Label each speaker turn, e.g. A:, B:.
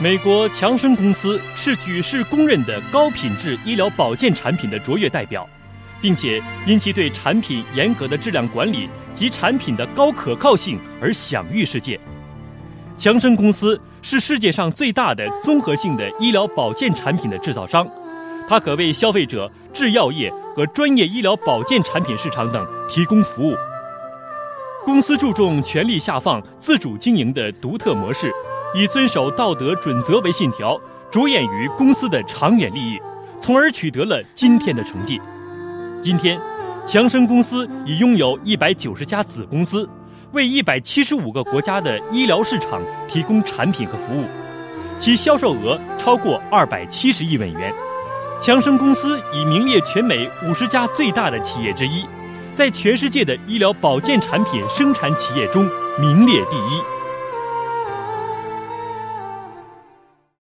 A: 美国强生公司是举世公认的高品质医疗保健产品的卓越代表，并且因其对产品严格的质量管理及产品的高可靠性而享誉世界。强生公司是世界上最大的综合性的医疗保健产品的制造商，它可为消费者、制药业和专业医疗保健产品市场等提供服务。公司注重权力下放、自主经营的独特模式，以遵守道德准则为信条，着眼于公司的长远利益，从而取得了今天的成绩。今天，强生公司已拥有190家子公司，为175个国家的医疗市场提供产品和服务，其销售额超过270亿美元。强生公司已名列全美50家最大的企业之一，在全世界的医疗保健产品生产企业中名列第一。